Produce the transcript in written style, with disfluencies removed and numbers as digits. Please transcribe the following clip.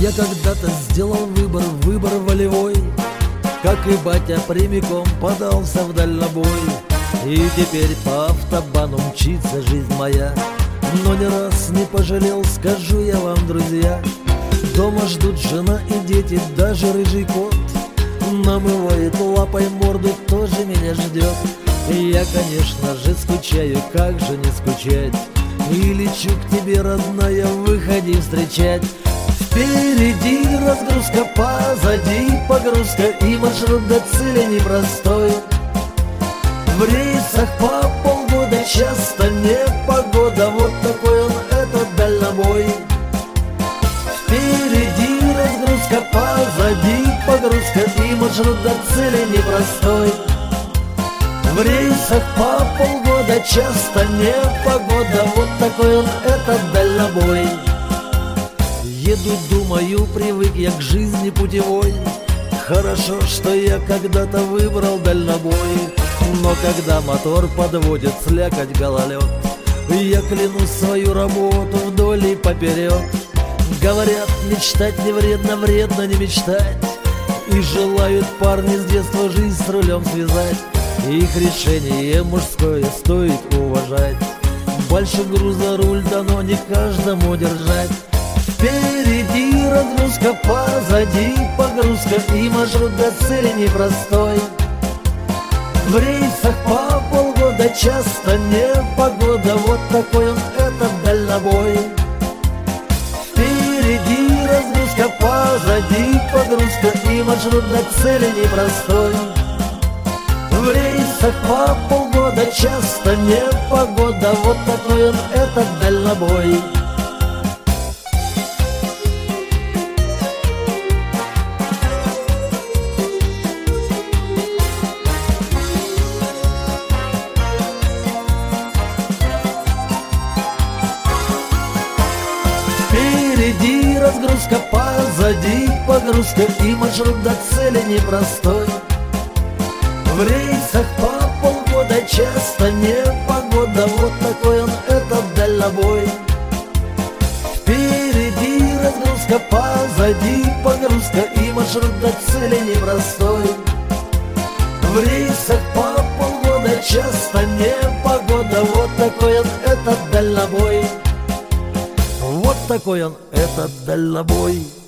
Я когда-то сделал выбор волевой, как и батя прямиком подался в дальнобой. И теперь по автобану мчится жизнь моя, но ни раз не пожалел, скажу я вам, друзья. Дома ждут жена и дети, даже рыжий кот намывает лапой морду, тоже меня ждет. И я, конечно же, скучаю, как же не скучать, и лечу к тебе, родная, выходи встречать. Впереди разгрузка, позади погрузка, и маршрут до цели непростой. В рейсах по полгода, часто непогода, вот такой он, этот дальнобой. Впереди разгрузка, позади погрузка, и маршрут до цели непростой. В рейсах по полгода, часто непогода, вот такой он, этот дальнобой. Еду, думаю, привык я к жизни путевой. Хорошо, что я когда-то выбрал дальнобой. Но когда мотор подводит слякоть, гололед, я кляну свою работу вдоль и поперек. Говорят, мечтать не вредно, вредно не мечтать, и желают парни с детства жизнь с рулем связать. Их решение мужское стоит уважать. Больше груза руль дано не каждому держать. Впереди разгрузка, позади погрузка, и маршрут до цели непростой. В рейсах по полгода, часто непогода, вот такой он, этот дальнобой. Впереди разгрузка, позади погрузка, и маршрут до цели непростой. В рейсах по полгода, часто непогода, вот такой он, этот дальнобой. Впереди разгрузка, позади погрузка, и маршрут до цели непростой. В рейсах по полгода, часто непогода, вот такой он, этот дальнобой. Впереди разгрузка, позади погрузка, и маршрут до цели непростой. В рейсах по полгода, часто непогода, вот такой он, этот дальнобой. Вот такой он, этот дальнобой.